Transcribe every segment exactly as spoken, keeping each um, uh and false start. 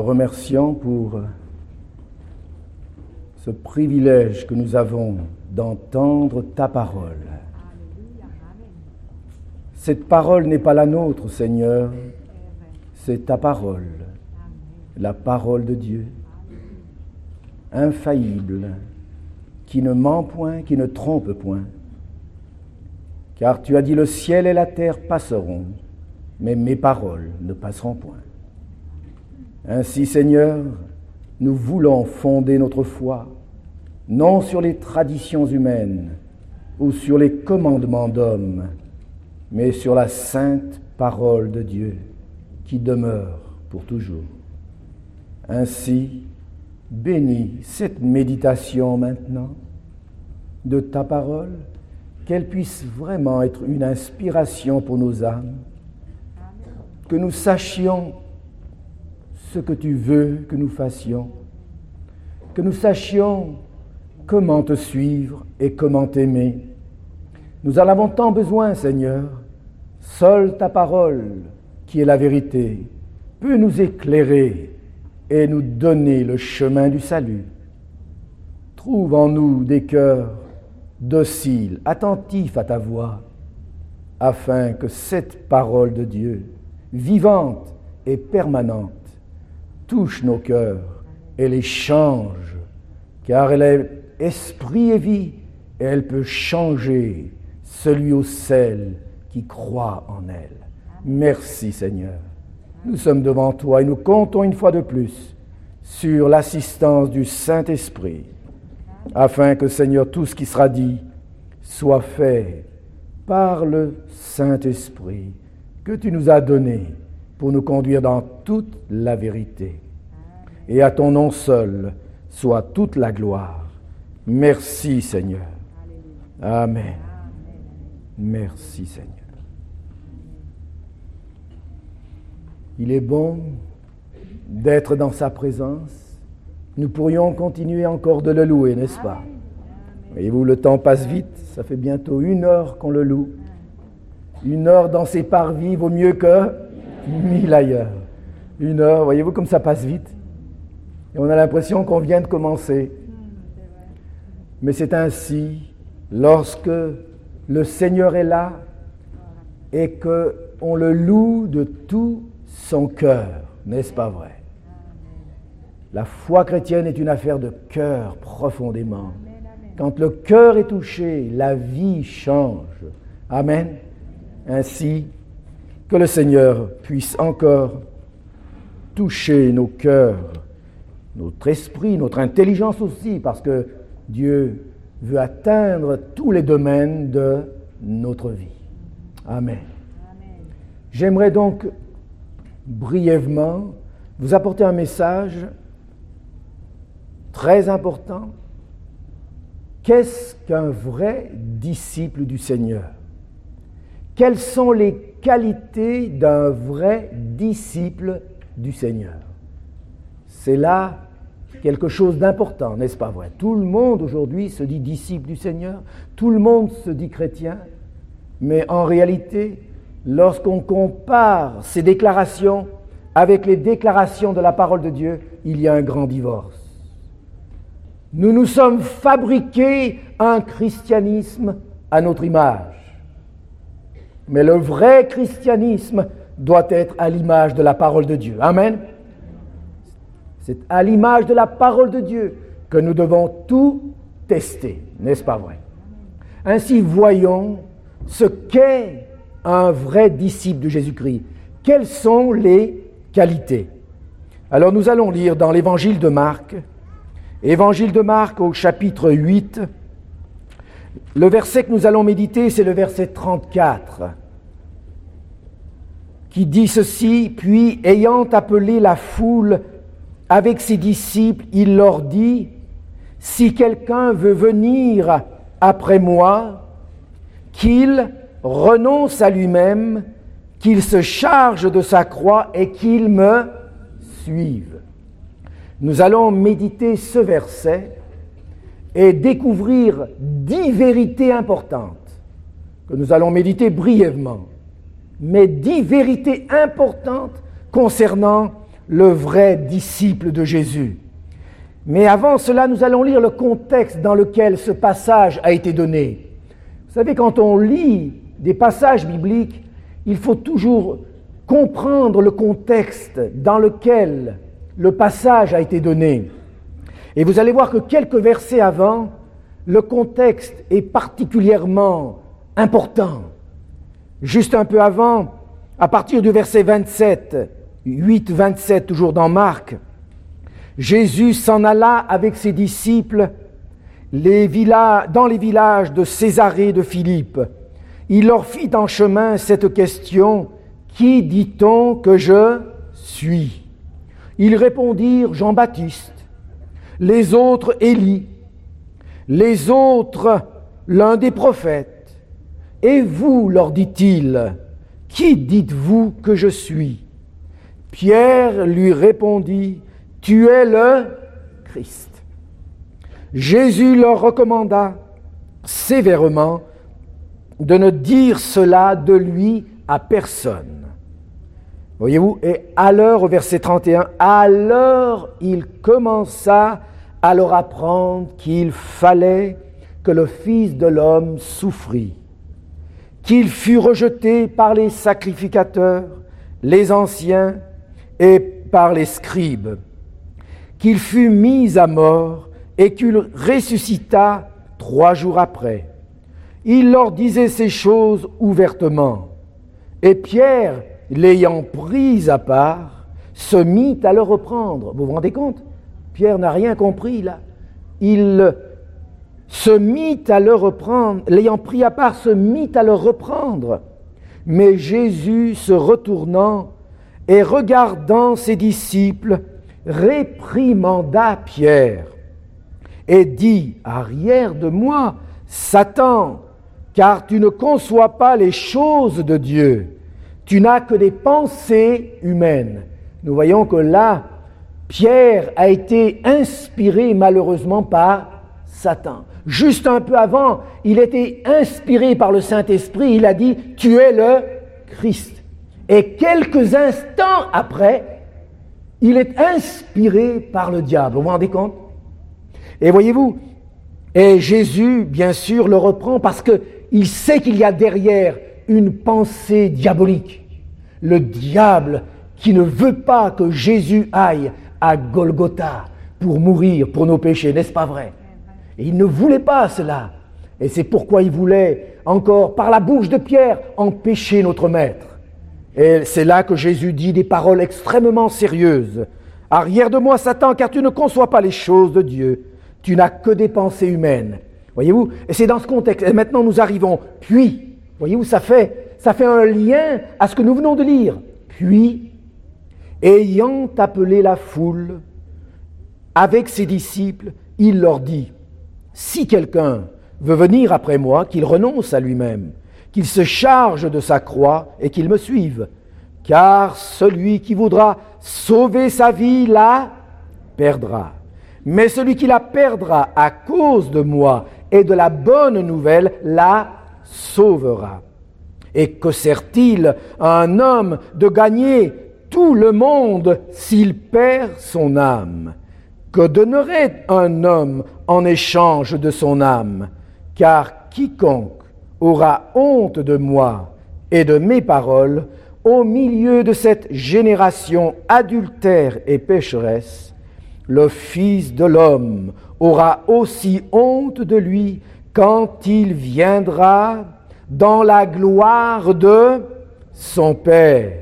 remercions pour ce privilège que nous avons d'entendre ta parole. Cette parole n'est pas la nôtre, Seigneur, c'est ta parole, la parole de Dieu, infaillible, qui ne ment point, qui ne trompe point. Car tu as dit, le ciel et la terre passeront, mais mes paroles ne passeront point. Ainsi, Seigneur, nous voulons fonder notre foi, non sur les traditions humaines ou sur les commandements d'hommes, mais sur la sainte parole de Dieu qui demeure pour toujours. Ainsi, bénis cette méditation maintenant de ta parole, qu'elle puisse vraiment être une inspiration pour nos âmes, que nous sachions ce que tu veux que nous fassions, que nous sachions comment te suivre et comment t'aimer. Nous en avons tant besoin, Seigneur. Seule ta parole, qui est la vérité, peut nous éclairer et nous donner le chemin du salut. Trouve en nous des cœurs dociles, attentifs à ta voix, afin que cette parole de Dieu, vivante et permanente, touche nos cœurs et les change, car elle est esprit et vie, et elle peut changer celui ou celle qui croit en elle. Merci Seigneur. Nous sommes devant toi et nous comptons une fois de plus sur l'assistance du Saint-Esprit, afin que Seigneur, tout ce qui sera dit soit fait par le Saint-Esprit que tu nous as donné pour nous conduire dans toute la vérité. Et à ton nom seul soit toute la gloire. Merci Seigneur. Amen. Merci Seigneur. Il est bon d'être dans sa présence. Nous pourrions continuer encore de le louer, n'est-ce pas? Voyez-vous, le temps passe vite. Ça fait bientôt une heure qu'on le loue. Une heure dans ses parvis vaut mieux que mille ailleurs. Une heure, voyez-vous comme ça passe vite. Et on a l'impression qu'on vient de commencer. Mais c'est ainsi, lorsque le Seigneur est là et qu'on le loue de tout son cœur, n'est-ce pas vrai? La foi chrétienne est une affaire de cœur profondément. Quand le cœur est touché, la vie change. Amen. Ainsi, que le Seigneur puisse encore toucher nos cœurs, notre esprit, notre intelligence aussi, parce que Dieu veut atteindre tous les domaines de notre vie. Amen. Amen. J'aimerais donc brièvement vous apporter un message très important. Qu'est-ce qu'un vrai disciple du Seigneur? Quelles sont les qualités d'un vrai disciple du Seigneur? C'est là quelque chose d'important, n'est-ce pas vrai? Tout le monde aujourd'hui se dit disciple du Seigneur, tout le monde se dit chrétien, mais en réalité, lorsqu'on compare ces déclarations avec les déclarations de la parole de Dieu, il y a un grand divorce. Nous nous sommes fabriqués un christianisme à notre image. Mais le vrai christianisme doit être à l'image de la parole de Dieu. Amen. C'est à l'image de la parole de Dieu que nous devons tout tester, n'est-ce pas vrai? Ainsi, voyons ce qu'est un vrai disciple de Jésus-Christ. Quelles sont les qualités? Alors nous allons lire dans l'évangile de Marc, évangile de Marc au chapitre huit, le verset que nous allons méditer, c'est le verset trente-quatre, qui dit ceci: « Puis, ayant appelé la foule avec ses disciples, il leur dit, « Si quelqu'un veut venir après moi, qu'il renonce à lui-même, qu'il se charge de sa croix et qu'il me suive. » Nous allons méditer ce verset et découvrir dix vérités importantes que nous allons méditer brièvement, mais dix vérités importantes concernant le vrai disciple de Jésus. Mais avant cela, nous allons lire le contexte dans lequel ce passage a été donné. Vous savez, quand on lit des passages bibliques, il faut toujours comprendre le contexte dans lequel le passage a été donné. Et vous allez voir que quelques versets avant, le contexte est particulièrement important. Juste un peu avant, à partir du verset vingt-sept, huit vingt-sept, toujours dans Marc, Jésus s'en alla avec ses disciples les villas, dans les villages de Césarée de Philippe. Il leur fit en chemin cette question: qui dit-on que je suis? Ils répondirent: Jean-Baptiste, les autres Élie, les autres l'un des prophètes. Et vous, leur dit-il, qui dites-vous que je suis? Pierre lui répondit: tu es le Christ. Jésus leur recommanda sévèrement de ne dire cela de lui à personne. Voyez-vous, et à l'heure, au verset trente et un, alors il commença à leur apprendre qu'il fallait que le Fils de l'homme souffrit, qu'il fût rejeté par les sacrificateurs, les anciens et par les scribes, qu'il fut mis à mort et qu'il ressuscita trois jours après. Il leur disait ces choses ouvertement. Et Pierre, l'ayant pris à part, se mit à le reprendre. Vous vous rendez compte? Pierre n'a rien compris là. Il se mit à le reprendre, l'ayant pris à part, se mit à le reprendre. Mais Jésus, se retournant et regardant ses disciples, réprimanda Pierre et dit: arrière de moi, Satan, car tu ne conçois pas les choses de Dieu, tu n'as que des pensées humaines. Nous voyons que là, Pierre a été inspiré malheureusement par Satan. Juste un peu avant, il était inspiré par le Saint-Esprit, il a dit: tu es le Christ. Et quelques instants après, il est inspiré par le diable. Vous vous rendez compte? Et voyez-vous, et Jésus, bien sûr, le reprend parce qu'il sait qu'il y a derrière une pensée diabolique. Le diable qui ne veut pas que Jésus aille à Golgotha pour mourir pour nos péchés, n'est-ce pas vrai? Et il ne voulait pas cela. Et c'est pourquoi il voulait encore, par la bouche de Pierre, empêcher notre Maître. Et c'est là que Jésus dit des paroles extrêmement sérieuses. « Arrière de moi, Satan, car tu ne conçois pas les choses de Dieu. Tu n'as que des pensées humaines. » Voyez-vous? Et c'est dans ce contexte. Et maintenant, nous arrivons. Puis, voyez-vous, ça fait, ça fait un lien à ce que nous venons de lire. Puis, ayant appelé la foule avec ses disciples, il leur dit: si quelqu'un veut venir après moi, qu'il renonce à lui-même, qu'il se charge de sa croix et qu'il me suive. Car celui qui voudra sauver sa vie la perdra. Mais celui qui la perdra à cause de moi et de la bonne nouvelle la sauvera. Et que sert-il à un homme de gagner tout le monde s'il perd son âme? Que donnerait un homme en échange de son âme? Car quiconque aura honte de moi et de mes paroles au milieu de cette génération adultère et pécheresse, le Fils de l'homme aura aussi honte de lui quand il viendra dans la gloire de son Père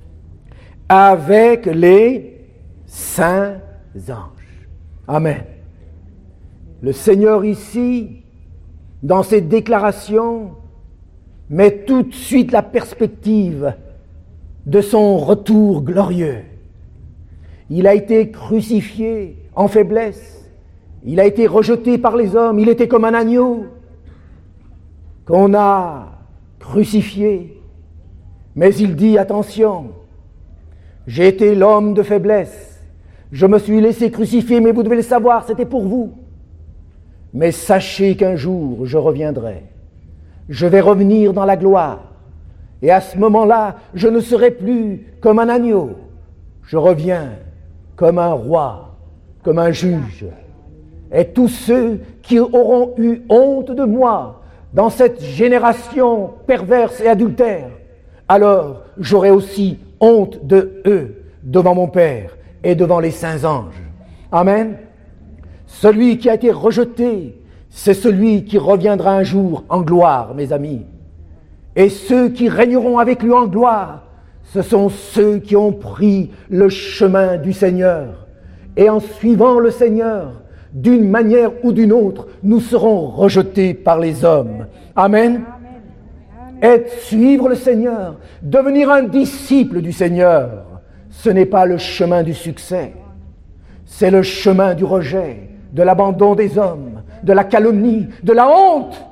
avec les saints anges. Amen. Le Seigneur ici, dans cette déclaration, met tout de suite la perspective de son retour glorieux. Il a été crucifié en faiblesse, il a été rejeté par les hommes, il était comme un agneau qu'on a crucifié. Mais il dit: attention, j'ai été l'homme de faiblesse, je me suis laissé crucifier, mais vous devez le savoir, c'était pour vous. Mais sachez qu'un jour, je reviendrai. Je vais revenir dans la gloire. Et à ce moment-là, je ne serai plus comme un agneau. je reviens comme un roi, comme un juge. Et tous ceux qui auront eu honte de moi dans cette génération perverse et adultère, alors j'aurai aussi honte de eux devant mon Père et devant les saints anges. Amen. Celui qui a été rejeté, c'est celui qui reviendra un jour en gloire, mes amis. Et ceux qui régneront avec lui en gloire, ce sont ceux qui ont pris le chemin du Seigneur. Et en suivant le Seigneur, d'une manière ou d'une autre, nous serons rejetés par les hommes. Amen. Être, suivre le Seigneur, devenir un disciple du Seigneur, ce n'est pas le chemin du succès. C'est le chemin du rejet, de l'abandon des hommes, de la calomnie, de la honte.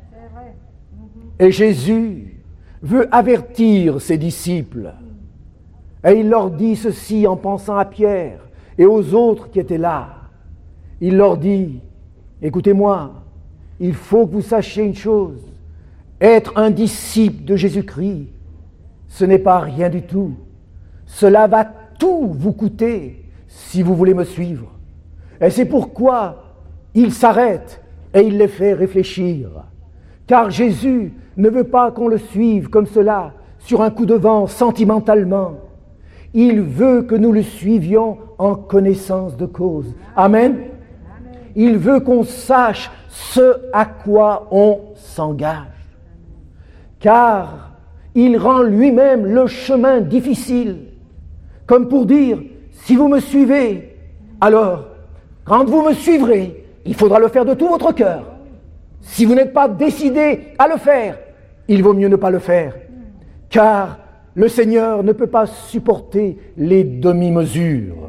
Et Jésus veut avertir ses disciples. Et il leur dit ceci en pensant à Pierre et aux autres qui étaient là. Il leur dit, écoutez-moi, il faut que vous sachiez une chose. Être un disciple de Jésus-Christ, ce n'est pas rien du tout. Cela va tout vous coûter si vous voulez me suivre. Et c'est pourquoi il s'arrête et il les fait réfléchir. Car Jésus ne veut pas qu'on le suive comme cela, sur un coup de vent, sentimentalement. Il veut que nous le suivions en connaissance de cause. Amen. Il veut qu'on sache ce à quoi on s'engage. Car il rend lui-même le chemin difficile. Comme pour dire, si vous me suivez, alors, quand vous me suivrez, il faudra le faire de tout votre cœur. Si vous n'êtes pas décidé à le faire, il vaut mieux ne pas le faire. Car le Seigneur ne peut pas supporter les demi-mesures.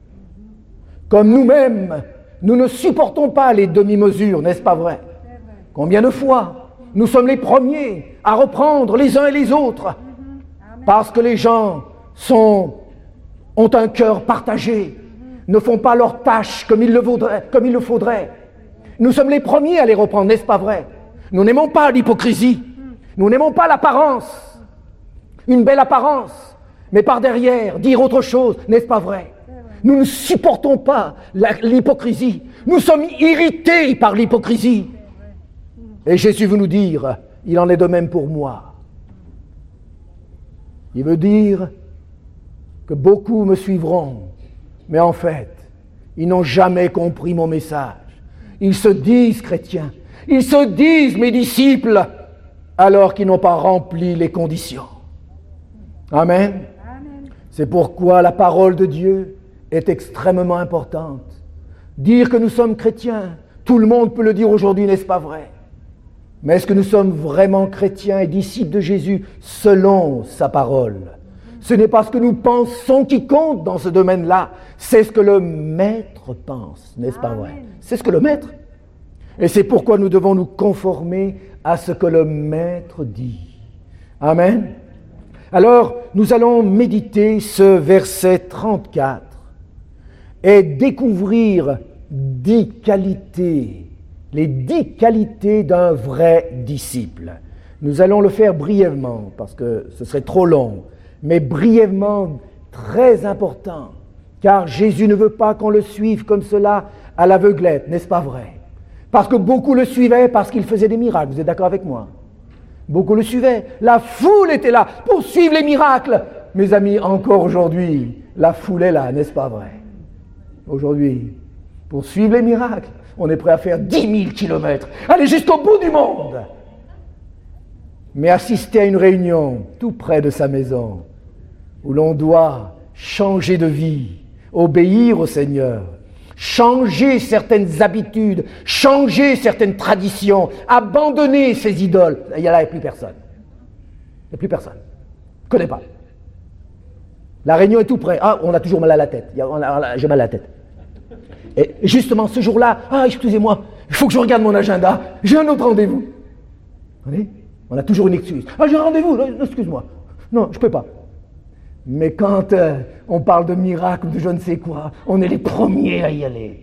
Comme nous-mêmes, nous ne supportons pas les demi-mesures, n'est-ce pas vrai? Combien de fois nous sommes les premiers à reprendre les uns et les autres parce que les gens sont, ont un cœur partagé, ne font pas leur tâche comme il le vaudrait, comme il le faudrait. Nous sommes les premiers à les reprendre, n'est-ce pas vrai? Nous n'aimons pas l'hypocrisie, nous n'aimons pas l'apparence, une belle apparence, mais par derrière, dire autre chose, n'est-ce pas vrai? Nous ne supportons pas la, l'hypocrisie, nous sommes irrités par l'hypocrisie. Et Jésus veut nous dire, il en est de même pour moi. Il veut dire que beaucoup me suivront, mais en fait, ils n'ont jamais compris mon message. Ils se disent chrétiens, ils se disent mes disciples, alors qu'ils n'ont pas rempli les conditions. Amen. Amen. C'est pourquoi la parole de Dieu est extrêmement importante. Dire que nous sommes chrétiens, tout le monde peut le dire aujourd'hui, n'est-ce pas vrai? Mais est-ce que nous sommes vraiment chrétiens et disciples de Jésus selon sa parole? Ce n'est pas ce que nous pensons qui compte dans ce domaine-là, c'est ce que le Maître pense, n'est-ce pas vrai? C'est ce que le Maître. Et c'est pourquoi nous devons nous conformer à ce que le Maître dit. Amen. Alors, nous allons méditer ce verset trente-quatre et découvrir dix qualités, les dix qualités d'un vrai disciple. Nous allons le faire brièvement, parce que ce serait trop long, mais brièvement, très important, car Jésus ne veut pas qu'on le suive comme cela à l'aveuglette, n'est-ce pas vrai? Parce que beaucoup le suivaient parce qu'il faisait des miracles, vous êtes d'accord avec moi? Beaucoup le suivaient, la foule était là pour suivre les miracles. Mes amis, encore aujourd'hui, la foule est là, n'est-ce pas vrai? Aujourd'hui, pour suivre les miracles, on est prêt à faire dix mille kilomètres, aller jusqu'au bout du monde. Mais assister à une réunion tout près de sa maison, où l'on doit changer de vie, obéir au Seigneur, changer certaines habitudes, changer certaines traditions, abandonner ses idoles. Il y a là, il n'y a plus personne. Il n'y a plus personne. Je ne connais pas. La réunion est tout près. Ah, on a toujours mal à la tête. J'ai mal à la tête. Et justement, ce jour-là, ah, excusez-moi, il faut que je regarde mon agenda. J'ai un autre rendez-vous. Vous voyez ? On a toujours une excuse. Ah, j'ai un rendez-vous, excuse-moi. Non, je ne peux pas. Mais quand euh, on parle de miracles ou de je ne sais quoi, on est les premiers à y aller.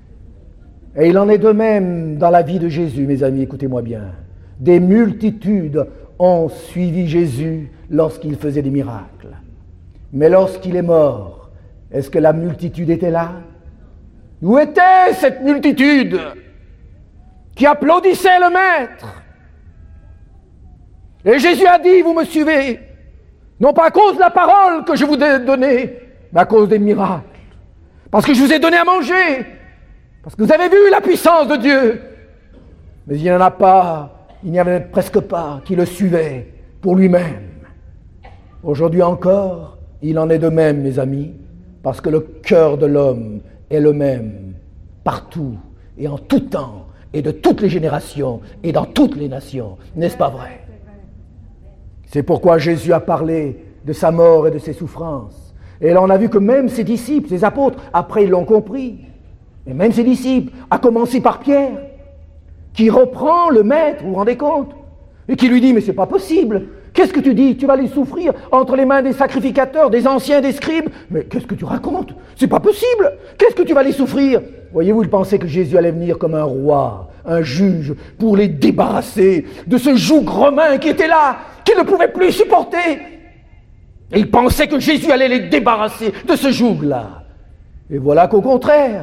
Et il en est de même dans la vie de Jésus, mes amis, écoutez-moi bien. Des multitudes ont suivi Jésus lorsqu'il faisait des miracles. Mais lorsqu'il est mort, Est-ce que la multitude était là? Où était cette multitude qui applaudissait le Maître? Et Jésus a dit, vous me suivez, non pas à cause de la parole que je vous ai donnée, mais à cause des miracles. Parce que je vous ai donné à manger, parce que vous avez vu la puissance de Dieu. Mais il n'y en a pas, il n'y avait presque pas qui le suivait pour lui-même. Aujourd'hui encore, il en est de même, mes amis, parce que le cœur de l'homme est le même partout et en tout temps et de toutes les générations et dans toutes les nations. N'est-ce pas vrai? C'est pourquoi Jésus a parlé de sa mort et de ses souffrances. Et là, on a vu que même ses disciples, ses apôtres, après ils l'ont compris. Et même ses disciples, à commencer par Pierre, qui reprend le Maître, vous vous rendez compte? Et qui lui dit, mais c'est pas possible. Qu'est-ce que tu dis? Tu vas aller souffrir entre les mains des sacrificateurs, des anciens, des scribes? Mais qu'est-ce que tu racontes? C'est pas possible. Qu'est-ce que tu vas aller souffrir? Voyez-vous, ils pensaient que Jésus allait venir comme un roi, un juge, pour les débarrasser de ce joug romain qui était là, qu'ils ne pouvaient plus supporter. Et ils pensaient que Jésus allait les débarrasser de ce joug-là. Et voilà qu'au contraire,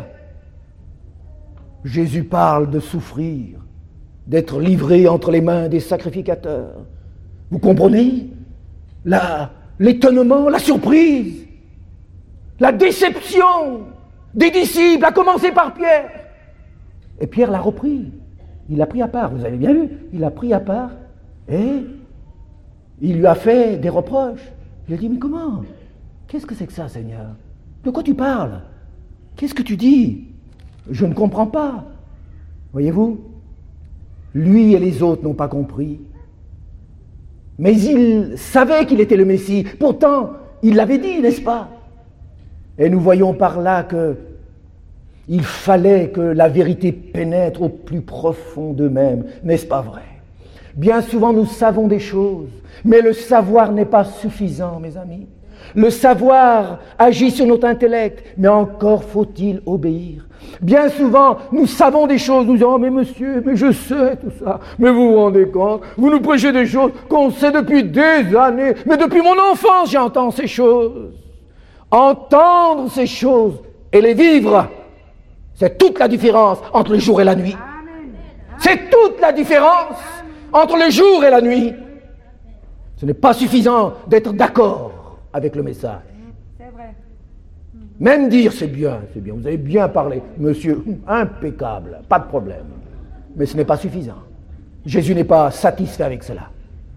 Jésus parle de souffrir, d'être livré entre les mains des sacrificateurs. Vous comprenez? La, l'étonnement, la surprise, la déception des disciples, à commencer par Pierre. Et Pierre l'a repris. Il l'a pris à part, vous avez bien lu. Il l'a pris à part et il lui a fait des reproches. Il a dit, mais comment? Qu'est-ce que c'est que ça, Seigneur? De quoi tu parles? Qu'est-ce que tu dis? Je ne comprends pas. Voyez-vous? Lui et les autres n'ont pas compris. Mais il savait qu'il était le Messie. Pourtant, il l'avait dit, n'est-ce pas? Et nous voyons par là que il fallait que la vérité pénètre au plus profond d'eux-mêmes. N'est-ce pas vrai? Bien souvent, nous savons des choses, mais le savoir n'est pas suffisant, mes amis. Le savoir agit sur notre intellect, mais encore faut-il obéir. Bien souvent, nous savons des choses, nous disons, oh, mais monsieur, mais je sais tout ça. Mais vous vous rendez compte, vous nous prêchez des choses qu'on sait depuis des années, mais depuis mon enfance, j'entends ces choses. Entendre ces choses et les vivre, c'est toute la différence entre le jour et la nuit. Amen. C'est toute la différence entre le jour et la nuit. Ce n'est pas suffisant d'être d'accord avec le message. C'est vrai. Même dire c'est bien, c'est bien, vous avez bien parlé, monsieur, impeccable, pas de problème. Mais ce n'est pas suffisant. Jésus n'est pas satisfait avec cela.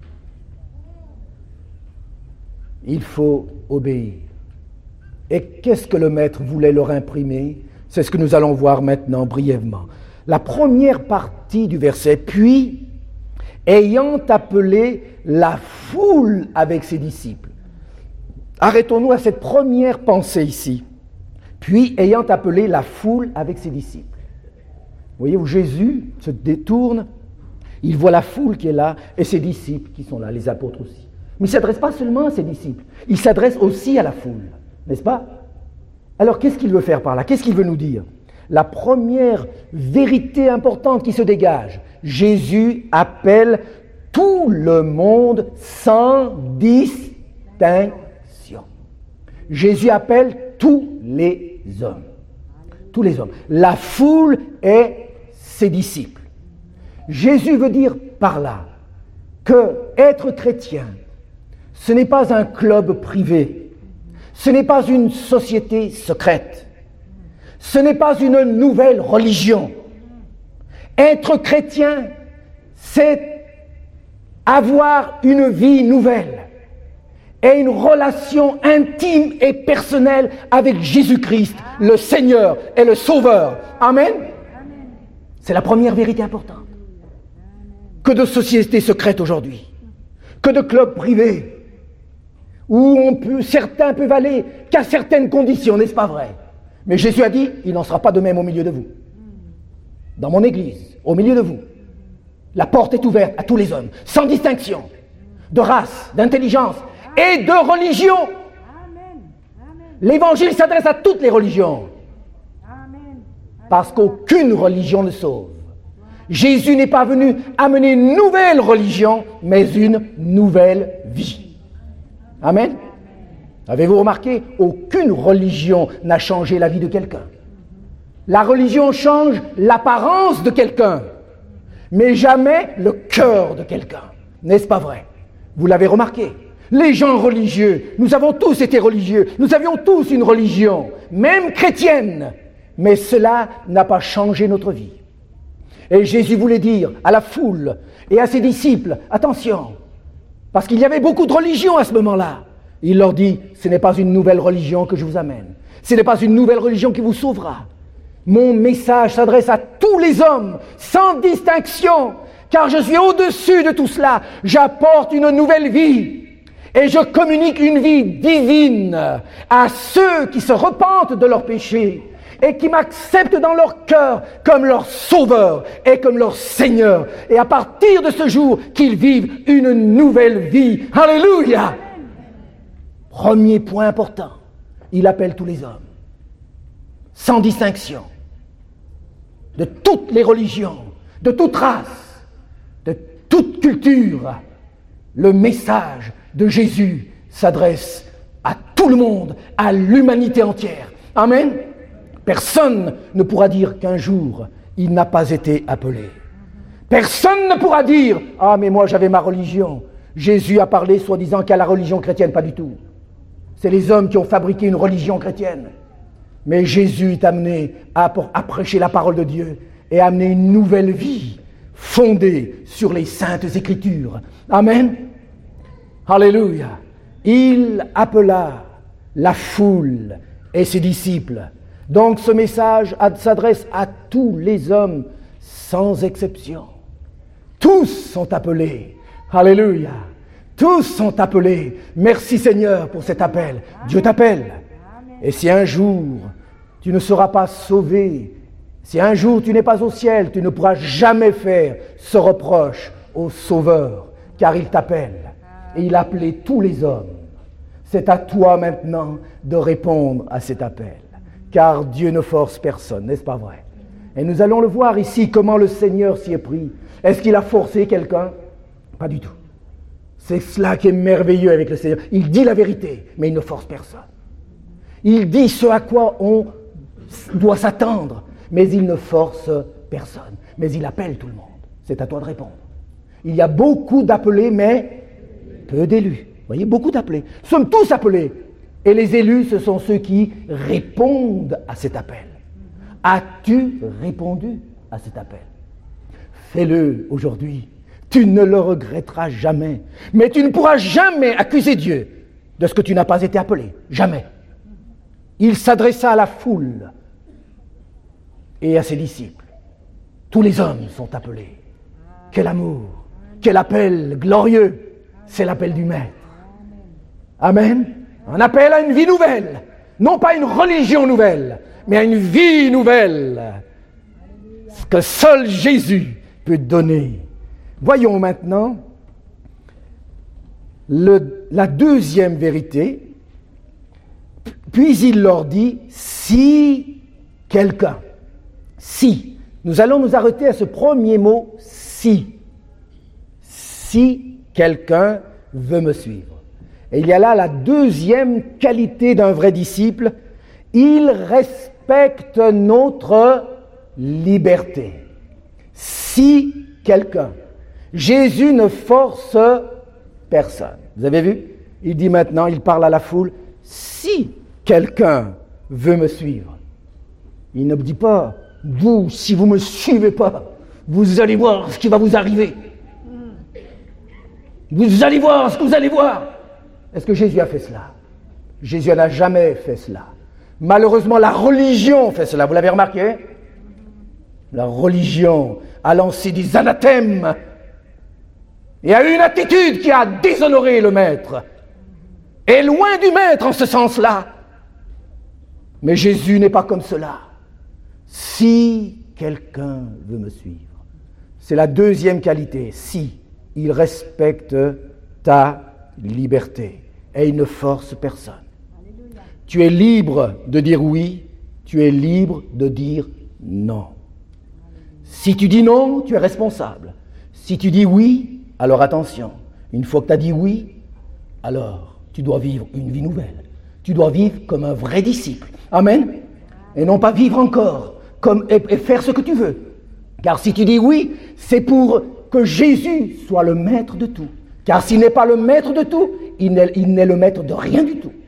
Il faut obéir. Et qu'est-ce que le Maître voulait leur imprimer? C'est ce que nous allons voir maintenant brièvement. La première partie du verset, puis, ayant appelé la foule avec ses disciples. Arrêtons-nous à cette première pensée ici. Puis, ayant appelé la foule avec ses disciples. Voyez-vous, Jésus se détourne, il voit la foule qui est là et ses disciples qui sont là, les apôtres aussi. Mais il ne s'adresse pas seulement à ses disciples, il s'adresse aussi à la foule, n'est-ce pas? Alors, qu'est-ce qu'il veut faire par là? Qu'est-ce qu'il veut nous dire? La première vérité importante qui se dégage, Jésus appelle tout le monde sans distinction. Jésus appelle tous les hommes. Tous les hommes. La foule est ses disciples. Jésus veut dire par là que être chrétien, ce n'est pas un club privé, ce n'est pas une société secrète, ce n'est pas une nouvelle religion. Être chrétien, c'est avoir une vie nouvelle et une relation intime et personnelle avec Jésus-Christ, le Seigneur et le Sauveur. Amen. C'est la première vérité importante. Que de sociétés secrètes aujourd'hui, que de clubs privés, où on peut, certains peuvent aller qu'à certaines conditions, n'est-ce pas vrai? Mais Jésus a dit, il n'en sera pas de même au milieu de vous. Dans mon église, au milieu de vous, la porte est ouverte à tous les hommes, sans distinction, de race, d'intelligence et de religion. L'évangile s'adresse à toutes les religions, parce qu'aucune religion ne sauve. Jésus n'est pas venu amener une nouvelle religion, mais une nouvelle vie. Amen. Avez-vous remarqué? Aucune religion n'a changé la vie de quelqu'un. La religion change l'apparence de quelqu'un, mais jamais le cœur de quelqu'un. N'est-ce pas vrai? Vous l'avez remarqué. Les gens religieux, nous avons tous été religieux, nous avions tous une religion, même chrétienne, mais cela n'a pas changé notre vie. Et Jésus voulait dire à la foule et à ses disciples, attention, parce qu'il y avait beaucoup de religions à ce moment-là. Il leur dit, ce n'est pas une nouvelle religion que je vous amène, ce n'est pas une nouvelle religion qui vous sauvera. Mon message s'adresse à tous les hommes, sans distinction, car je suis au-dessus de tout cela. J'apporte une nouvelle vie et je communique une vie divine à ceux qui se repentent de leurs péchés et qui m'acceptent dans leur cœur comme leur sauveur et comme leur Seigneur. Et à partir de ce jour, qu'ils vivent une nouvelle vie. Alléluia! Premier point important, il appelle tous les hommes, sans distinction, de toutes les religions, de toute race, de toute culture. Le message de Jésus s'adresse à tout le monde, à l'humanité entière. Amen. Personne ne pourra dire qu'un jour, il n'a pas été appelé. Personne ne pourra dire « Ah, mais moi j'avais ma religion ». Jésus a parlé soi-disant qu'à la religion chrétienne, pas du tout. C'est les hommes qui ont fabriqué une religion chrétienne. Mais Jésus est amené à, à prêcher la parole de Dieu et à amener une nouvelle vie fondée sur les saintes Écritures. Amen. Alléluia. Il appela la foule et ses disciples. Donc ce message s'adresse à tous les hommes sans exception. Tous sont appelés. Alléluia. Tous sont appelés. Merci Seigneur pour cet appel. Dieu t'appelle. Et si un jour tu ne seras pas sauvé, si un jour tu n'es pas au ciel, tu ne pourras jamais faire ce reproche au Sauveur, car il t'appelle. Et il a appelé tous les hommes. C'est à toi maintenant de répondre à cet appel, car Dieu ne force personne, n'est-ce pas vrai? Et nous allons le voir ici, comment le Seigneur s'y est pris. Est-ce qu'il a forcé quelqu'un? Pas du tout. C'est cela qui est merveilleux avec le Seigneur. Il dit la vérité, mais il ne force personne. Il dit ce à quoi on doit s'attendre, mais il ne force personne. Mais il appelle tout le monde. C'est à toi de répondre. Il y a beaucoup d'appelés, mais peu d'élus. Vous voyez, beaucoup d'appelés. Nous sommes tous appelés. Et les élus, ce sont ceux qui répondent à cet appel. As-tu répondu à cet appel? Fais-le aujourd'hui. Tu ne le regretteras jamais. Mais tu ne pourras jamais accuser Dieu de ce que tu n'as pas été appelé. Jamais. Il s'adressa à la foule et à ses disciples. Tous les hommes sont appelés. Quel amour, quel appel glorieux. C'est l'appel du Maître. Amen. Un appel à une vie nouvelle. Non pas une religion nouvelle, mais à une vie nouvelle. Ce que seul Jésus peut donner. Voyons maintenant le, la deuxième vérité. Puis il leur dit, si quelqu'un, si, nous allons nous arrêter à ce premier mot, si, si quelqu'un veut me suivre. Et il y a là la deuxième qualité d'un vrai disciple, il respecte notre liberté. Si quelqu'un, Jésus ne force personne. Vous avez vu? Il dit maintenant, il parle à la foule, si quelqu'un veut me suivre. Il ne dit pas, vous, si vous ne me suivez pas, vous allez voir ce qui va vous arriver. Vous allez voir ce que vous allez voir. Est-ce que Jésus a fait cela? Jésus n'a jamais fait cela. Malheureusement, la religion fait cela. Vous l'avez remarqué? La religion a lancé des anathèmes et a eu une attitude qui a déshonoré le Maître. Et loin du Maître en ce sens-là. Mais Jésus n'est pas comme cela. Si quelqu'un veut me suivre, c'est la deuxième qualité. Si il respecte ta liberté et il ne force personne. Alléluia. Tu es libre de dire oui, tu es libre de dire non. Alléluia. Si tu dis non, tu es responsable. Si tu dis oui, alors attention. Une fois que tu as dit oui, alors tu dois vivre une vie nouvelle. Tu dois vivre comme un vrai disciple. Amen. Et non pas vivre encore comme, et, et faire ce que tu veux. Car si tu dis oui, c'est pour que Jésus soit le maître de tout. Car s'il n'est pas le maître de tout, il n'est, il n'est le maître de rien du tout.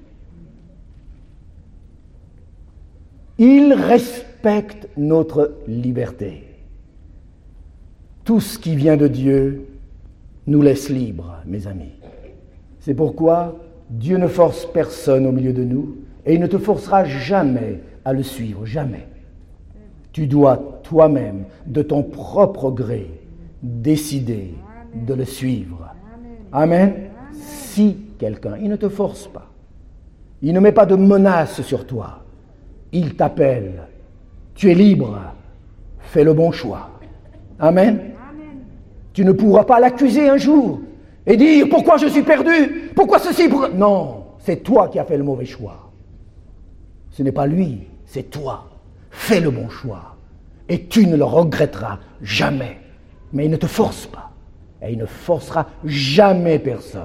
Il respecte notre liberté. Tout ce qui vient de Dieu nous laisse libres, mes amis. C'est pourquoi Dieu ne force personne au milieu de nous et il ne te forcera jamais à le suivre, jamais. Tu dois toi-même, de ton propre gré, décider de le suivre. Amen. Si quelqu'un, il ne te force pas, il ne met pas de menace sur toi, il t'appelle, tu es libre, fais le bon choix. Amen. Tu ne pourras pas l'accuser un jour et dire pourquoi je suis perdu, pourquoi ceci, pourquoi... Non, c'est toi qui as fait le mauvais choix. Ce n'est pas lui, c'est toi. Fais le bon choix et tu ne le regretteras jamais. Mais il ne te force pas et il ne forcera jamais personne.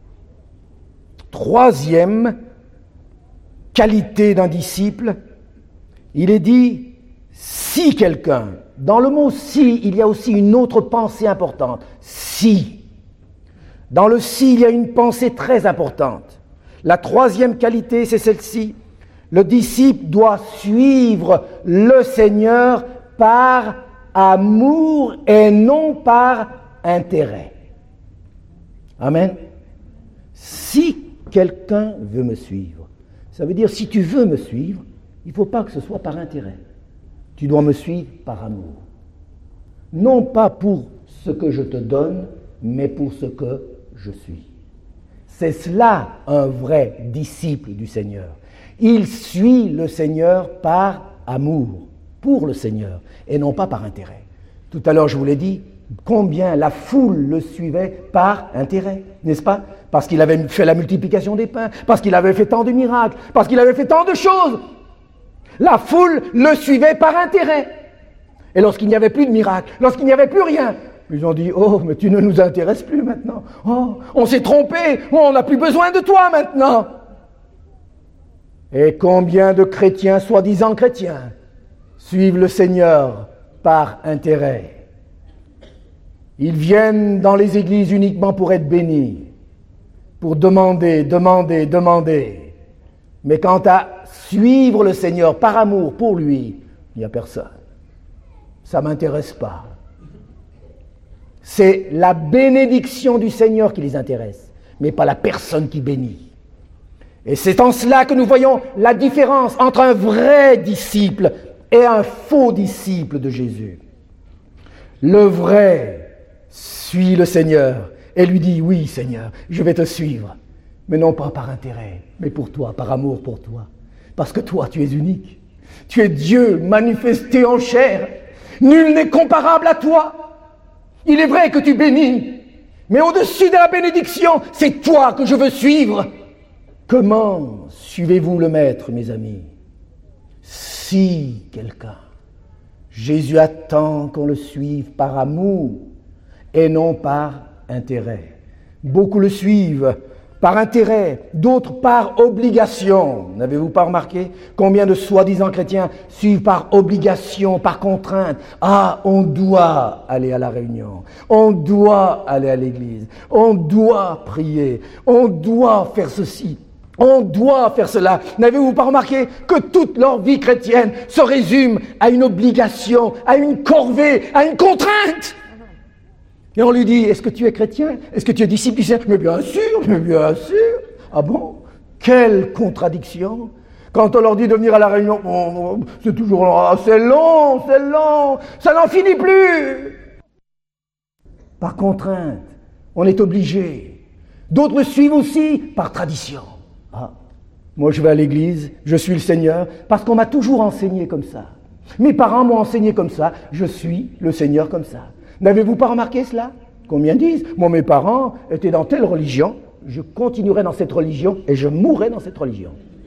Troisième qualité d'un disciple, il est dit si quelqu'un, dans le mot si, il y a aussi une autre pensée importante. Si. Dans le si, il y a une pensée très importante. La troisième qualité, c'est celle-ci. Le disciple doit suivre le Seigneur par amour et non par intérêt. Amen. Si quelqu'un veut me suivre, ça veut dire si tu veux me suivre, il ne faut pas que ce soit par intérêt. Tu dois me suivre par amour. Non pas pour ce que je te donne, mais pour ce que je suis. C'est cela un vrai disciple du Seigneur. Il suit le Seigneur par amour, pour le Seigneur, et non pas par intérêt. Tout à l'heure, je vous l'ai dit, combien la foule le suivait par intérêt, n'est-ce pas? Parce qu'il avait fait la multiplication des pains, parce qu'il avait fait tant de miracles, parce qu'il avait fait tant de choses. La foule le suivait par intérêt. Et lorsqu'il n'y avait plus de miracles, lorsqu'il n'y avait plus rien, ils ont dit, oh, mais tu ne nous intéresses plus maintenant. Oh, on s'est trompé, oh, on n'a plus besoin de toi maintenant. Et combien de chrétiens, soi-disant chrétiens, suivent le Seigneur par intérêt. Ils viennent dans les églises uniquement pour être bénis, pour demander, demander, demander. Mais quant à suivre le Seigneur par amour pour lui, il n'y a personne. Ça ne m'intéresse pas. C'est la bénédiction du Seigneur qui les intéresse, mais pas la personne qui bénit. Et c'est en cela que nous voyons la différence entre un vrai disciple et un faux disciple de Jésus. Le vrai suit le Seigneur et lui dit, oui Seigneur, je vais te suivre, mais non pas par intérêt, mais pour toi, par amour pour toi. Parce que toi, tu es unique. Tu es Dieu manifesté en chair. Nul n'est comparable à toi. Il est vrai que tu bénis, mais au-dessus de la bénédiction, c'est toi que je veux suivre. Comment suivez-vous le Maître, mes amis? Si quelqu'un, Jésus attend qu'on le suive par amour et non par intérêt. Beaucoup le suivent par intérêt, d'autres par obligation. N'avez-vous pas remarqué combien de soi-disant chrétiens suivent par obligation, par contrainte? Ah, on doit aller à la réunion, on doit aller à l'église, on doit prier, on doit faire ceci, on doit faire cela. N'avez-vous pas remarqué que toute leur vie chrétienne se résume à une obligation, à une corvée, à une contrainte? Et on lui dit, est-ce que tu es chrétien? Est-ce que tu es disciple du Seigneur? Mais bien sûr, mais bien sûr. Ah bon? Quelle contradiction! Quand on leur dit de venir à la réunion, oh, c'est toujours là, c'est long, c'est long, ça n'en finit plus. Par contrainte, on est obligé. D'autres le suivent aussi par tradition. Ah, moi je vais à l'église, je suis le Seigneur, parce qu'on m'a toujours enseigné comme ça. Mes parents m'ont enseigné comme ça, je suis le Seigneur comme ça. N'avez-vous pas remarqué cela? Combien disent? Moi, mes parents étaient dans telle religion, je continuerai dans cette religion et je mourrai dans cette religion.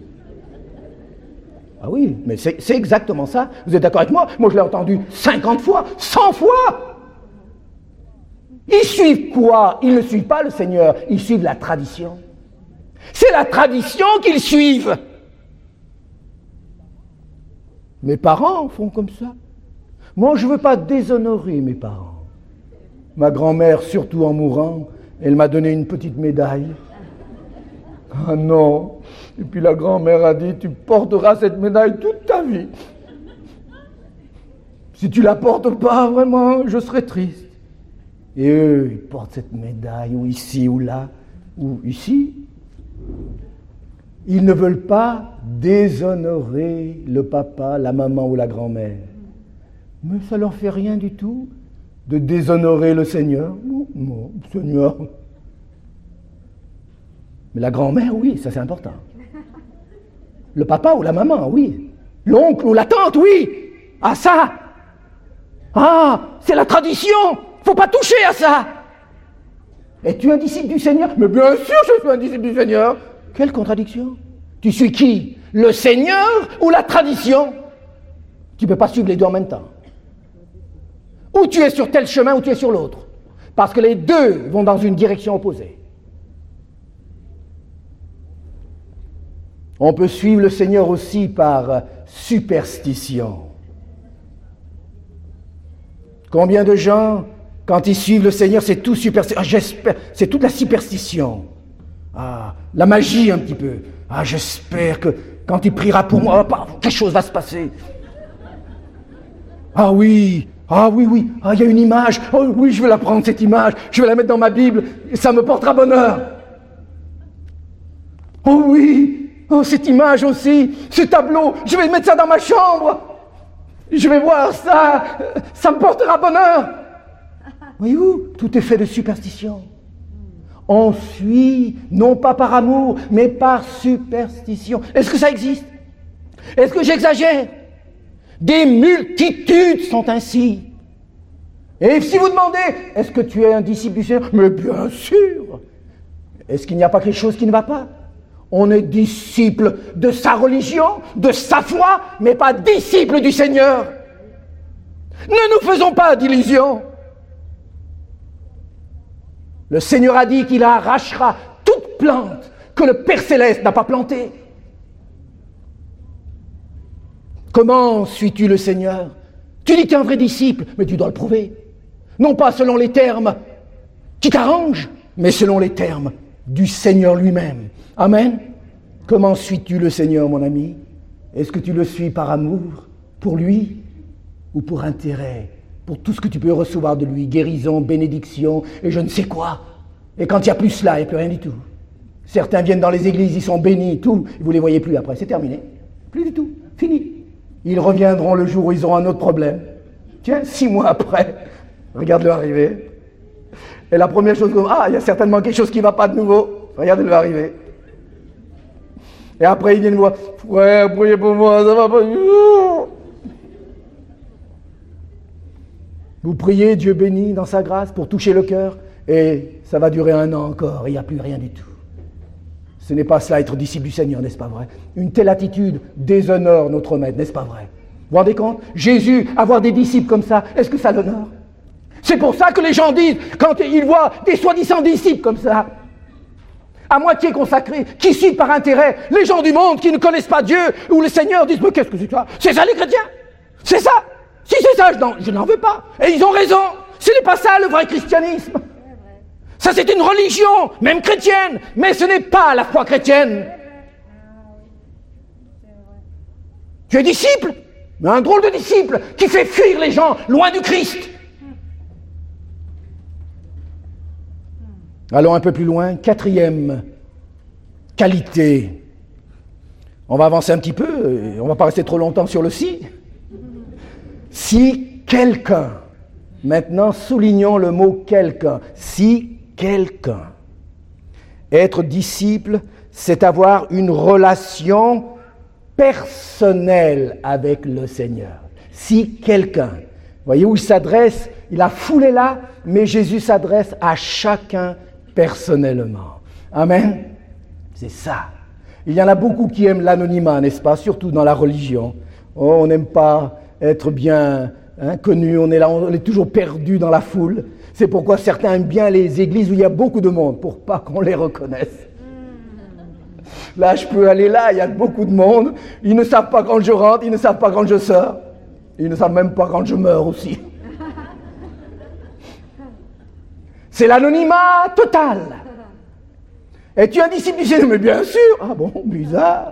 Ah oui, mais c'est, c'est exactement ça. Vous êtes d'accord avec moi? Moi, je l'ai entendu cinquante fois, cent fois. Ils suivent quoi? Ils ne suivent pas le Seigneur, ils suivent la tradition. C'est la tradition qu'ils suivent. Mes parents font comme ça. Moi, je ne veux pas déshonorer mes parents. Ma grand-mère, surtout en mourant, elle m'a donné une petite médaille. Ah non. Et puis la grand-mère a dit, tu porteras cette médaille toute ta vie. Si tu la portes pas, vraiment, je serai triste. Et eux, ils portent cette médaille, ou ici, ou là, ou ici. Ils ne veulent pas déshonorer le papa, la maman ou la grand-mère. Mais ça ne leur fait rien du tout de déshonorer le Seigneur. Non, non, Seigneur. Mais la grand-mère, oui, ça c'est important. Le papa ou la maman, oui. L'oncle ou la tante, oui. Ah ça. Ah, c'est la tradition. Faut pas toucher à ça. Es-tu un disciple du Seigneur? Mais bien sûr, je suis un disciple du Seigneur. Quelle contradiction? Tu suis qui? Le Seigneur ou la tradition? Tu ne peux pas suivre les deux en même temps. Ou tu es sur tel chemin ou tu es sur l'autre. Parce que les deux vont dans une direction opposée. On peut suivre le Seigneur aussi par superstition. Combien de gens, quand ils suivent le Seigneur, c'est tout superstition. Ah, j'espère, c'est toute la superstition. Ah, la magie un petit peu. Ah, j'espère que quand il priera pour moi, oh, quelque chose va se passer. Ah oui, ah oui, oui, ah, il y a une image. Oh oui, je vais la prendre cette image, je vais la mettre dans ma Bible, et ça me portera bonheur. Oh oui, oh cette image aussi, ce tableau, je vais mettre ça dans ma chambre. Je vais voir ça, ça me portera bonheur. Voyez-vous, tout est fait de superstition. On suit, non pas par amour, mais par superstition. Est-ce que ça existe? Est-ce que j'exagère? Des multitudes sont ainsi. Et si vous demandez, est-ce que tu es un disciple du Seigneur? Mais bien sûr. Est-ce qu'il n'y a pas quelque chose qui ne va pas? On est disciple de sa religion, de sa foi, mais pas disciple du Seigneur. Ne nous faisons pas d'illusions. Le Seigneur a dit qu'il arrachera toute plante que le Père Céleste n'a pas plantée. Comment suis-tu le Seigneur? Tu dis que tu es un vrai disciple, mais tu dois le prouver. Non pas selon les termes qui t'arrangent, mais selon les termes du Seigneur lui-même. Amen. Comment suis-tu le Seigneur, mon ami? Est-ce que tu le suis par amour pour lui ou pour intérêt? Pour tout ce que tu peux recevoir de lui, guérison, bénédiction et je ne sais quoi. Et quand il n'y a plus cela, il n'y a plus rien du tout. Certains viennent dans les églises, ils sont bénis, tout, et vous ne les voyez plus après, c'est terminé. Plus du tout, fini. Ils reviendront le jour où ils auront un autre problème. Tiens, six mois après, regarde-le arriver. Et la première chose, ah, il y a certainement quelque chose qui ne va pas de nouveau. Regarde-le arriver. Et après, ils viennent voir, ouais, priez pour moi, ça va pas. Vous priez, Dieu bénit dans sa grâce pour toucher le cœur, et ça va durer un an encore, et il n'y a plus rien du tout. Ce n'est pas cela être disciple du Seigneur, n'est-ce pas vrai? Une telle attitude déshonore notre maître, n'est-ce pas vrai? Vous vous rendez compte? Jésus, avoir des disciples comme ça, est-ce que ça l'honore? C'est pour ça que les gens disent, quand ils voient des soi-disant disciples comme ça, à moitié consacrés, qui suivent par intérêt, les gens du monde qui ne connaissent pas Dieu, ou le Seigneur disent, mais qu'est-ce que c'est que ça? C'est ça les chrétiens? C'est ça? Si c'est ça, je n'en, je n'en veux pas. Et ils ont raison. Ce n'est pas ça le vrai christianisme. Ça, c'est une religion, même chrétienne, mais ce n'est pas la foi chrétienne. Tu es disciple, mais un drôle de disciple qui fait fuir les gens loin du Christ. Allons un peu plus loin. Quatrième qualité. On va avancer un petit peu, on ne va pas rester trop longtemps sur le si. Si quelqu'un, maintenant soulignons le mot quelqu'un, si quelqu'un, être disciple, c'est avoir une relation personnelle avec le Seigneur. Si quelqu'un, voyez où il s'adresse, il a foulé là, mais Jésus s'adresse à chacun personnellement. Amen. C'est ça. Il y en a beaucoup qui aiment l'anonymat, n'est-ce pas, surtout dans la religion. Oh, on n'aime pas être bien hein, connu, on est là, on est toujours perdu dans la foule. C'est pourquoi certains aiment bien les églises où il y a beaucoup de monde, pour pas qu'on les reconnaisse. Là, je peux aller là, il y a beaucoup de monde. Ils ne savent pas quand je rentre, ils ne savent pas quand je sors. Ils ne savent même pas quand je meurs aussi. C'est l'anonymat total. Es-tu un disciple du Seigneur? Mais bien sûr. Ah bon, bizarre.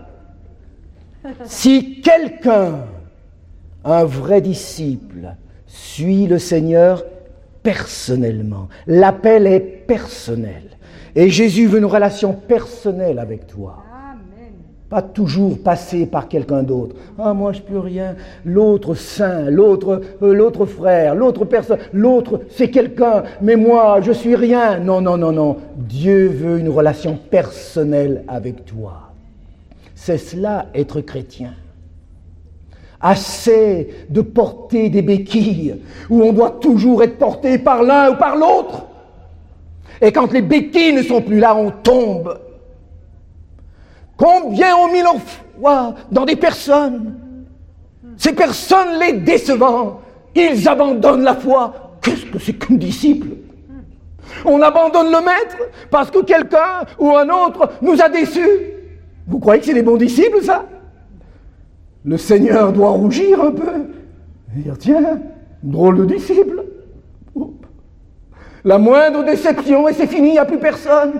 Si quelqu'un, un vrai disciple, suit le Seigneur personnellement, l'appel est personnel. Et Jésus veut une relation personnelle avec toi. Amen. Pas toujours passer par quelqu'un d'autre. Ah, moi je peux rien. L'autre saint, l'autre, euh, l'autre frère, l'autre personne, l'autre c'est quelqu'un, mais moi je suis rien. Non, non, non, non. Dieu veut une relation personnelle avec toi. C'est cela, être chrétien. Assez de porter des béquilles où on doit toujours être porté par l'un ou par l'autre. Et quand les béquilles ne sont plus là, on tombe. Combien ont mis leur foi dans des personnes? Ces personnes les décevant, ils abandonnent la foi. Qu'est-ce que c'est qu'un disciple? On abandonne le maître parce que quelqu'un ou un autre nous a déçus. Vous croyez que c'est des bons disciples, ça? Le Seigneur doit rougir un peu et dire, tiens, drôle de disciple. La moindre déception et c'est fini, il n'y a plus personne.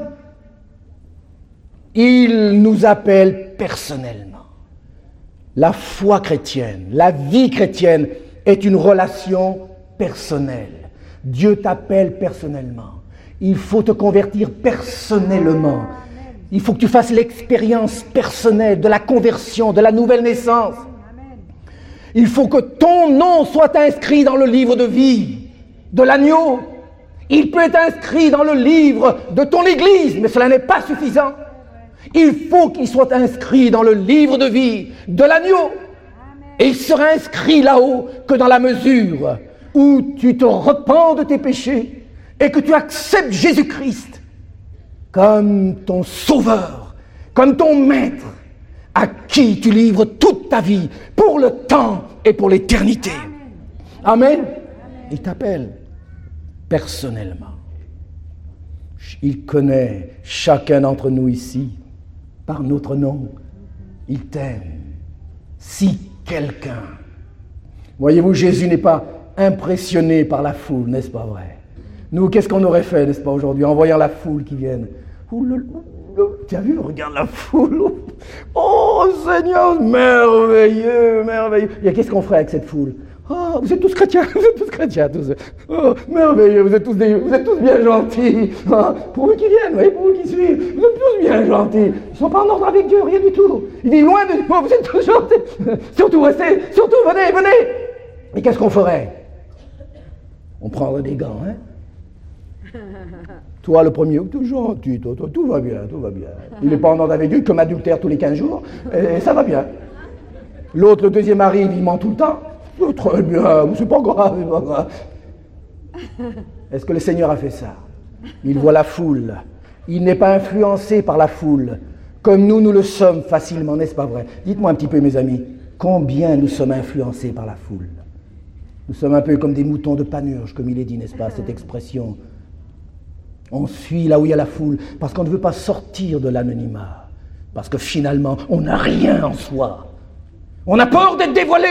Il nous appelle personnellement. La foi chrétienne, la vie chrétienne est une relation personnelle. Dieu t'appelle personnellement. Il faut te convertir personnellement. Il faut que tu fasses l'expérience personnelle de la conversion, de la nouvelle naissance. Il faut que ton nom soit inscrit dans le livre de vie de l'agneau. Il peut être inscrit dans le livre de ton église, mais cela n'est pas suffisant. Il faut qu'il soit inscrit dans le livre de vie de l'agneau. Et il sera inscrit là-haut que dans la mesure où tu te repens de tes péchés et que tu acceptes Jésus-Christ comme ton sauveur, comme ton maître, à qui tu livres toute ta vie pour le temps et pour l'éternité. Amen. Amen. Il t'appelle personnellement. Il connaît chacun d'entre nous ici par notre nom. Il t'aime. Si quelqu'un... Voyez-vous, Jésus n'est pas impressionné par la foule, n'est-ce pas vrai? Nous, qu'est-ce qu'on aurait fait, n'est-ce pas, aujourd'hui, en voyant la foule qui vienne? Tu as vu, regarde la foule. Oh Seigneur, merveilleux, merveilleux. Et qu'est-ce qu'on ferait avec cette foule? Oh, vous êtes tous chrétiens, vous êtes tous chrétiens, tous. Oh, merveilleux, vous êtes tous, des, vous êtes tous bien gentils. Oh, pour eux qui viennent, oui, pour eux qui suivent, vous êtes tous bien gentils. Ils ne sont pas en ordre avec Dieu, rien du tout. Il dit loin de... Oh, vous êtes tous gentils. Surtout, restez, surtout, venez, venez. Et qu'est-ce qu'on ferait? On prendrait des gants, hein? Toi, le premier, tout gentil, toi, toi, tout va bien, tout va bien. Il n'est pas en ordre avec Dieu, comme adultère tous les quinze jours, et, et ça va bien. L'autre, le deuxième mari, il ment tout le temps. Oh, très bien, c'est pas grave, c'est pas grave. Est-ce que le Seigneur a fait ça? Il voit la foule. Il n'est pas influencé par la foule, comme nous, nous le sommes facilement, n'est-ce pas vrai? Dites-moi un petit peu, mes amis, combien nous sommes influencés par la foule? Nous sommes un peu comme des moutons de Panurge, comme il est dit, n'est-ce pas, cette expression? On suit là où il y a la foule, parce qu'on ne veut pas sortir de l'anonymat, parce que finalement, on n'a rien en soi. On a peur d'être dévoilé.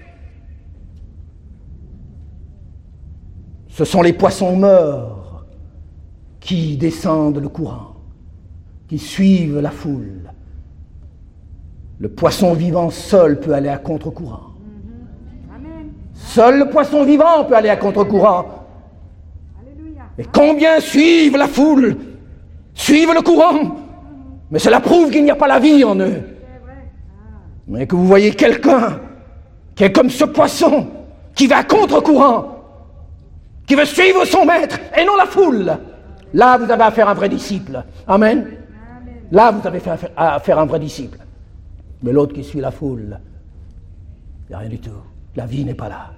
Ce sont les poissons morts qui descendent le courant, qui suivent la foule. Le poisson vivant seul peut aller à contre-courant. Seul le poisson vivant peut aller à contre-courant. Et combien suivent la foule, suivent le courant, mais cela prouve qu'il n'y a pas la vie en eux. Mais que vous voyez quelqu'un qui est comme ce poisson, qui va à contre-courant, qui veut suivre son maître et non la foule. Là, vous avez affaire à un vrai disciple. Amen. Là, vous avez affaire à un vrai disciple. Mais l'autre qui suit la foule, il n'y a rien du tout. La vie n'est pas là.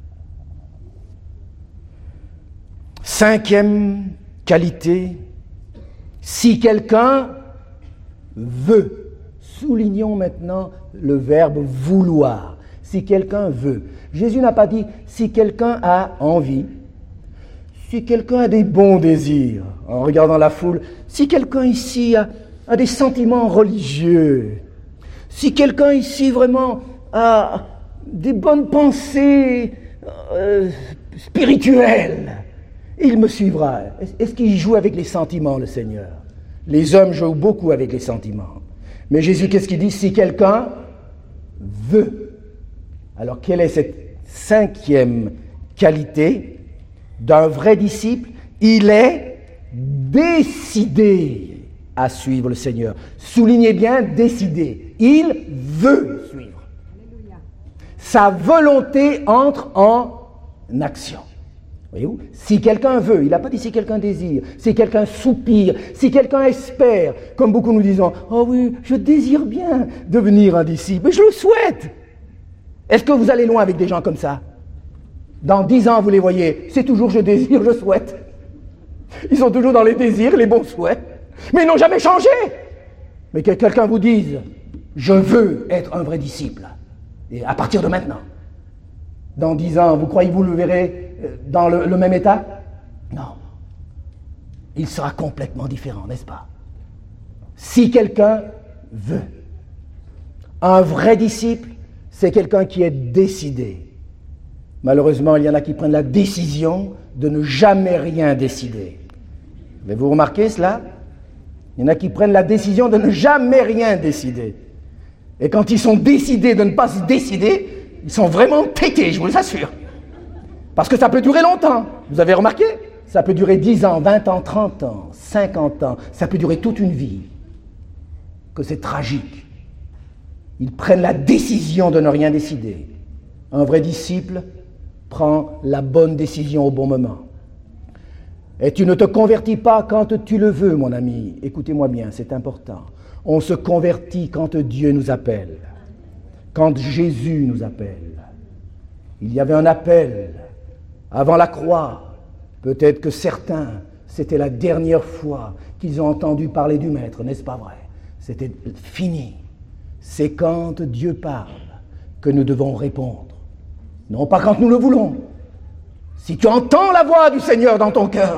Cinquième qualité, si quelqu'un veut, soulignons maintenant le verbe vouloir, si quelqu'un veut. Jésus n'a pas dit si quelqu'un a envie, si quelqu'un a des bons désirs, en regardant la foule, si quelqu'un ici a, a des sentiments religieux, si quelqu'un ici vraiment a des bonnes pensées euh, spirituelles, il me suivra. Est-ce qu'il joue avec les sentiments, le Seigneur? Les hommes jouent beaucoup avec les sentiments. Mais Jésus, qu'est-ce qu'il dit? Si quelqu'un veut. Alors, quelle est cette cinquième qualité d'un vrai disciple? Il est décidé à suivre le Seigneur. Soulignez bien, décidé. Il veut suivre. Alléluia. Sa volonté entre en action. Voyez-vous? Si quelqu'un veut, il n'a pas dit si quelqu'un désire, si quelqu'un soupire, si quelqu'un espère, comme beaucoup nous disons, oh oui, je désire bien devenir un disciple, mais je le souhaite. Est-ce que vous allez loin avec des gens comme ça? Dans dix ans, vous les voyez, c'est toujours je désire, je souhaite. Ils sont toujours dans les désirs, les bons souhaits, mais ils n'ont jamais changé. Mais que quelqu'un vous dise, je veux être un vrai disciple, et à partir de maintenant, dans dix ans, vous croyez que vous le verrez dans le, le même état? Non. Il sera complètement différent, n'est-ce pas? Si quelqu'un veut. Un vrai disciple, c'est quelqu'un qui est décidé. Malheureusement, il y en a qui prennent la décision de ne jamais rien décider. Avez-vous remarqué cela? Il y en a qui prennent la décision de ne jamais rien décider. Et quand ils sont décidés de ne pas se décider, ils sont vraiment pétés, je vous l'assure. Parce que ça peut durer longtemps. Vous avez remarqué? Ça peut durer dix ans, vingt ans, trente ans, cinquante ans. Ça peut durer toute une vie. Que c'est tragique. Ils prennent la décision de ne rien décider. Un vrai disciple prend la bonne décision au bon moment. Et tu ne te convertis pas quand tu le veux, mon ami. Écoutez-moi bien, c'est important. On se convertit quand Dieu nous appelle. Quand Jésus nous appelle. Il y avait un appel avant la croix. Peut-être que certains, c'était la dernière fois qu'ils ont entendu parler du Maître, n'est-ce pas vrai? C'était fini. C'est quand Dieu parle que nous devons répondre. Non pas quand nous le voulons. Si tu entends la voix du Seigneur dans ton cœur,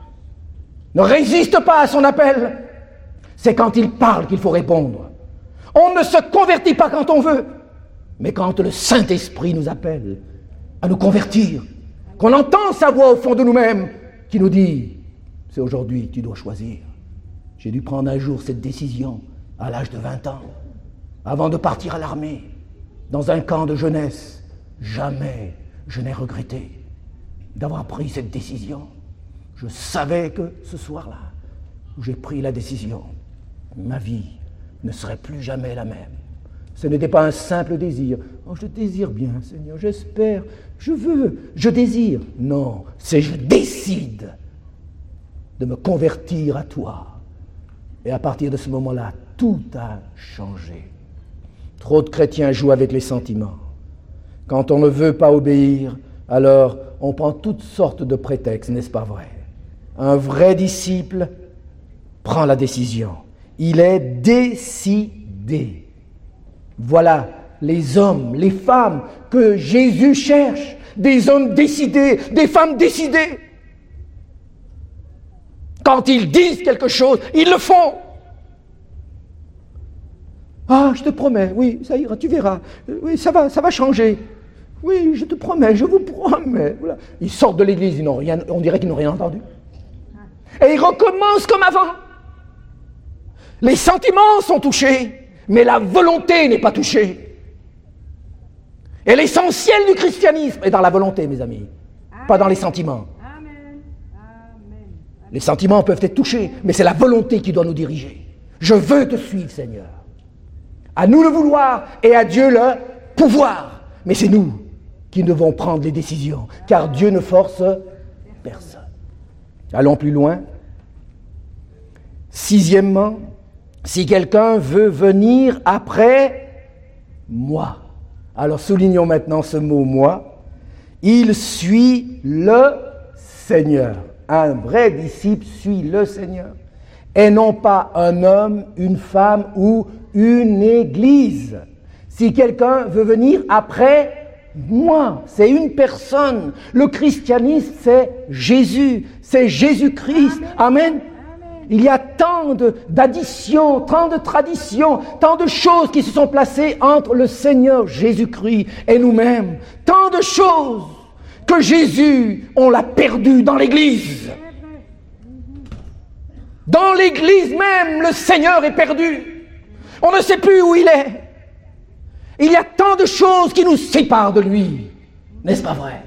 ne résiste pas à son appel. C'est quand il parle qu'il faut répondre. On ne se convertit pas quand on veut, mais quand le Saint-Esprit nous appelle à nous convertir, qu'on entend sa voix au fond de nous-mêmes qui nous dit, c'est aujourd'hui que tu dois choisir. J'ai dû prendre un jour cette décision à l'âge de vingt ans, avant de partir à l'armée, dans un camp de jeunesse. Jamais je n'ai regretté d'avoir pris cette décision. Je savais que ce soir-là, où j'ai pris la décision, ma vie ne serait plus jamais la même. Ce n'était pas un simple désir. Oh, je désire bien, Seigneur, j'espère, je veux, je désire. Non, c'est je décide de me convertir à toi. Et à partir de ce moment-là, tout a changé. Trop de chrétiens jouent avec les sentiments. Quand on ne veut pas obéir, alors on prend toutes sortes de prétextes, n'est-ce pas vrai? Un vrai disciple prend la décision. Il est décidé. Voilà les hommes, les femmes que Jésus cherche. Des hommes décidés, des femmes décidées. Quand ils disent quelque chose, ils le font. Ah, je te promets, oui, ça ira, tu verras. Oui, ça va, ça va changer. Oui, je te promets, je vous promets. Voilà. Ils sortent de l'église, ils n'ont rien, on dirait qu'ils n'ont rien entendu. Et ils recommencent comme avant. Les sentiments sont touchés, mais la volonté n'est pas touchée. Et l'essentiel du christianisme est dans la volonté, mes amis, Amen. Pas dans les sentiments. Amen. Amen. Les sentiments peuvent être touchés, mais c'est la volonté qui doit nous diriger. Je veux te suivre, Seigneur. À nous le vouloir et à Dieu le pouvoir. Mais c'est nous qui devons prendre les décisions, car Dieu ne force personne. Allons plus loin. Sixièmement, si quelqu'un veut venir après moi, alors soulignons maintenant ce mot « moi », il suit le Seigneur. Un vrai disciple suit le Seigneur, et non pas un homme, une femme ou une église. Si quelqu'un veut venir après moi, c'est une personne. Le christianisme, c'est Jésus, c'est Jésus-Christ. Amen. Amen. Il y a tant de, d'additions, tant de traditions, tant de choses qui se sont placées entre le Seigneur Jésus-Christ et nous-mêmes. Tant de choses que Jésus, on l'a perdu dans l'Église. Dans l'Église même, le Seigneur est perdu. On ne sait plus où il est. Il y a tant de choses qui nous séparent de lui. N'est-ce pas vrai?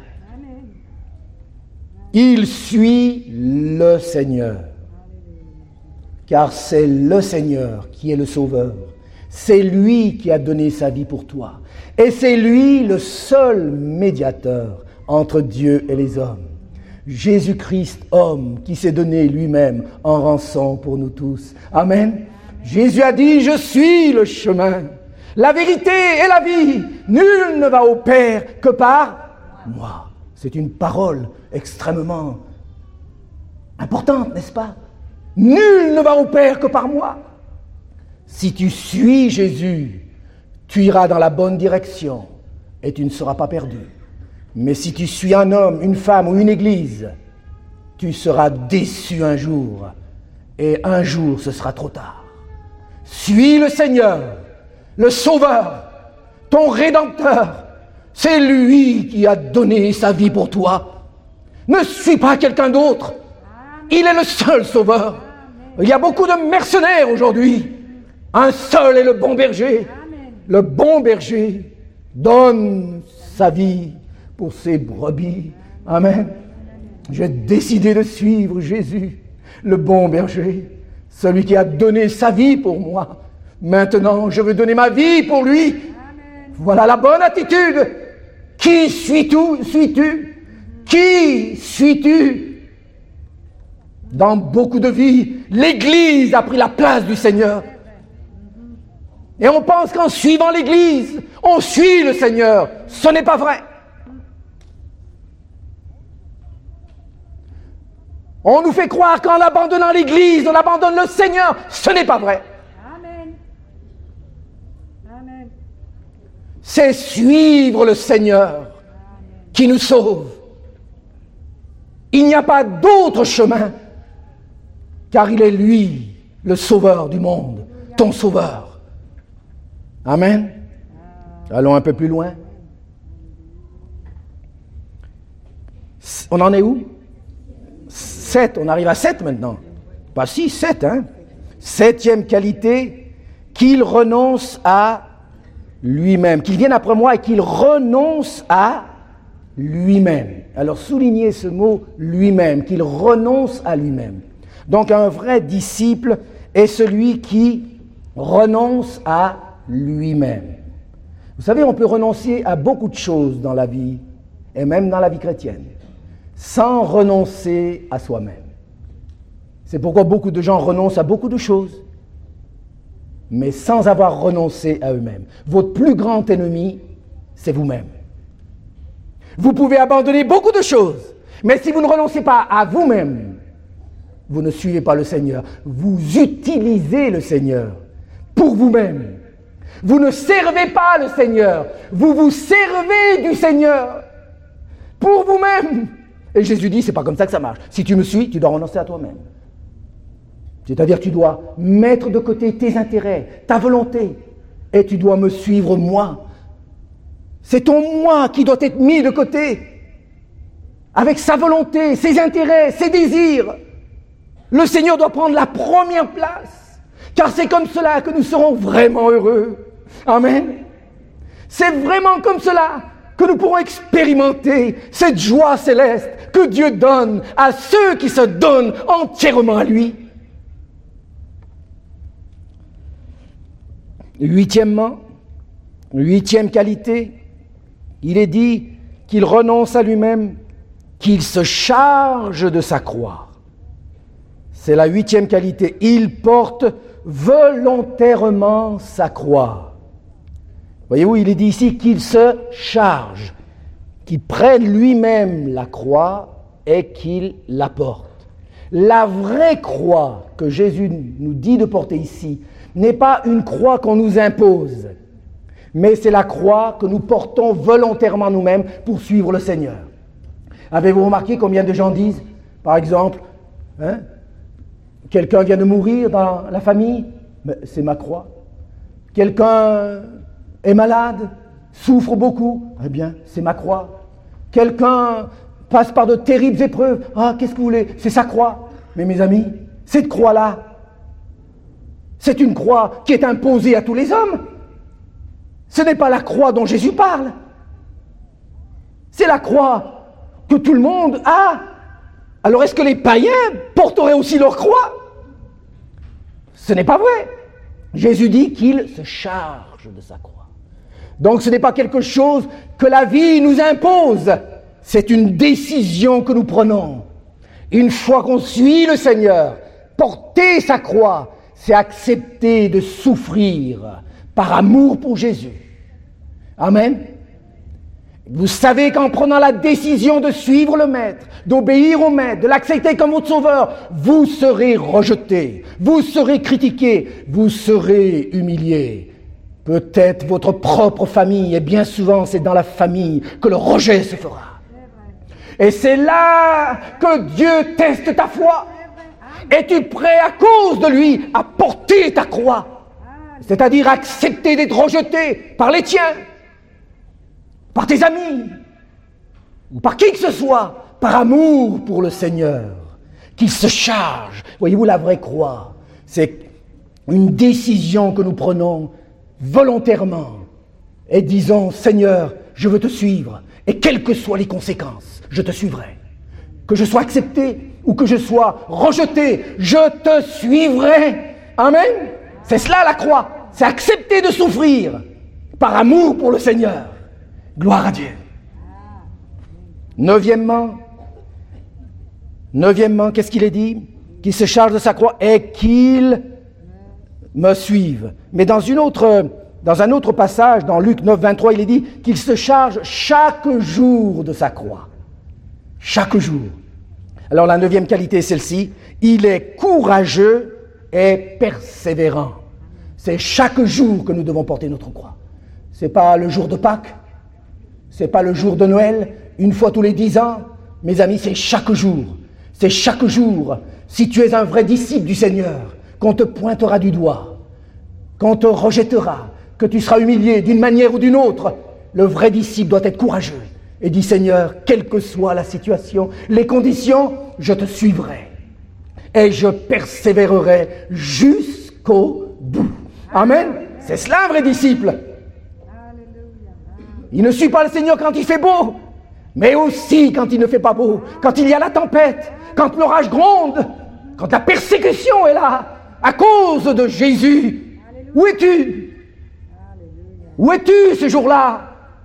Il suit le Seigneur. Car c'est le Seigneur qui est le Sauveur. C'est lui qui a donné sa vie pour toi. Et c'est lui le seul médiateur entre Dieu et les hommes. Jésus-Christ, homme, qui s'est donné lui-même en rançon pour nous tous. Amen. Jésus a dit, je suis le chemin, la vérité et la vie. Nul ne va au Père que par moi. C'est une parole extrêmement importante, n'est-ce pas? Nul ne va au Père que par moi. Si tu suis Jésus, tu iras dans la bonne direction et tu ne seras pas perdu. Mais si tu suis un homme, une femme ou une église, tu seras déçu un jour et un jour ce sera trop tard. Suis le Seigneur, le Sauveur, ton Rédempteur. C'est lui qui a donné sa vie pour toi. Ne suis pas quelqu'un d'autre. Il est le seul Sauveur. Il y a beaucoup de mercenaires aujourd'hui. Un seul est le bon berger. Le bon berger donne sa vie pour ses brebis. Amen. J'ai décidé de suivre Jésus, le bon berger, celui qui a donné sa vie pour moi. Maintenant, je veux donner ma vie pour lui. Voilà la bonne attitude. Qui suis-tu? Suis-tu? Qui suis-tu? Dans beaucoup de vies, l'Église a pris la place du Seigneur. Et on pense qu'en suivant l'Église, on suit le Seigneur. Ce n'est pas vrai. On nous fait croire qu'en abandonnant l'Église, on abandonne le Seigneur. Ce n'est pas vrai. Amen. Amen. C'est suivre le Seigneur qui nous sauve. Il n'y a pas d'autre chemin, car il est lui, le sauveur du monde, ton sauveur. Amen. Allons un peu plus loin. On en est où? Sept, on arrive à sept maintenant. Pas six, sept, hein. Septième qualité, qu'il renonce à lui-même, qu'il vienne après moi et qu'il renonce à lui-même. Alors soulignez ce mot lui-même, qu'il renonce à lui-même. Donc un vrai disciple est celui qui renonce à lui-même. Vous savez, on peut renoncer à beaucoup de choses dans la vie, et même dans la vie chrétienne, sans renoncer à soi-même. C'est pourquoi beaucoup de gens renoncent à beaucoup de choses, mais sans avoir renoncé à eux-mêmes. Votre plus grand ennemi, c'est vous-même. Vous pouvez abandonner beaucoup de choses, mais si vous ne renoncez pas à vous-même, vous ne suivez pas le Seigneur. Vous utilisez le Seigneur pour vous-même. Vous ne servez pas le Seigneur, vous vous servez du Seigneur pour vous-même. Et Jésus dit, c'est pas comme ça que ça marche. Si tu me suis, tu dois renoncer à toi-même. C'est-à-dire, tu dois mettre de côté tes intérêts, ta volonté, et tu dois me suivre moi. C'est ton moi qui doit être mis de côté, avec sa volonté, ses intérêts, ses désirs. Le Seigneur doit prendre la première place, car c'est comme cela que nous serons vraiment heureux. Amen. C'est vraiment comme cela que nous pourrons expérimenter cette joie céleste que Dieu donne à ceux qui se donnent entièrement à lui. Huitièmement, huitième qualité, il est dit qu'il renonce à lui-même, qu'il se charge de sa croix. C'est la huitième qualité. Il porte volontairement sa croix. Voyez-vous, il est dit ici qu'il se charge, qu'il prenne lui-même la croix et qu'il la porte. La vraie croix que Jésus nous dit de porter ici n'est pas une croix qu'on nous impose, mais c'est la croix que nous portons volontairement nous-mêmes pour suivre le Seigneur. Avez-vous remarqué combien de gens disent, par exemple, hein, Quelqu'un vient de mourir dans la famille, mais c'est ma croix. Quelqu'un est malade, souffre beaucoup, eh bien, c'est ma croix. Quelqu'un passe par de terribles épreuves, ah, qu'est-ce que vous voulez, c'est sa croix. Mais mes amis, cette croix-là, c'est une croix qui est imposée à tous les hommes. Ce n'est pas la croix dont Jésus parle. C'est la croix que tout le monde a. Alors est-ce que les païens porteraient aussi leur croix? Ce n'est pas vrai. Jésus dit qu'il se charge de sa croix. Donc ce n'est pas quelque chose que la vie nous impose. C'est une décision que nous prenons. Une fois qu'on suit le Seigneur, porter sa croix, c'est accepter de souffrir par amour pour Jésus. Amen. Vous savez qu'en prenant la décision de suivre le Maître, d'obéir au Maître, de l'accepter comme votre sauveur, vous serez rejeté, vous serez critiqué, vous serez humilié. Peut-être votre propre famille, et bien souvent c'est dans la famille que le rejet se fera. Et c'est là que Dieu teste ta foi. Es-tu prêt à cause de lui à porter ta croix? C'est-à-dire accepter d'être rejeté par les tiens, par tes amis, ou par qui que ce soit, par amour pour le Seigneur, qu'il se charge. Voyez-vous, la vraie croix, c'est une décision que nous prenons volontairement et disons, Seigneur, je veux te suivre, et quelles que soient les conséquences, je te suivrai. Que je sois accepté ou que je sois rejeté, je te suivrai. Amen. C'est cela la croix, c'est accepter de souffrir par amour pour le Seigneur. Gloire à Dieu. Neuvièmement, neuvièmement, qu'est-ce qu'il est dit? Qu'il se charge de sa croix et qu'il me suive. Mais dans une autre, dans un autre passage, dans Luc neuf, vingt-trois, il est dit qu'il se charge chaque jour de sa croix. Chaque jour. Alors la neuvième qualité est celle-ci, il est courageux et persévérant. C'est chaque jour que nous devons porter notre croix. Ce n'est pas le jour de Pâques, ce n'est pas le jour de Noël, une fois tous les dix ans. Mes amis, c'est chaque jour. C'est chaque jour. Si tu es un vrai disciple du Seigneur, qu'on te pointera du doigt, qu'on te rejettera, que tu seras humilié d'une manière ou d'une autre, le vrai disciple doit être courageux. Et dit, Seigneur, quelle que soit la situation, les conditions, je te suivrai. Et je persévérerai jusqu'au bout. Amen. C'est cela un vrai disciple. Il ne suit pas le Seigneur quand il fait beau, mais aussi quand il ne fait pas beau, quand il y a la tempête, quand l'orage gronde, quand la persécution est là, à cause de Jésus. Où es-tu? Où es-tu ce jour-là?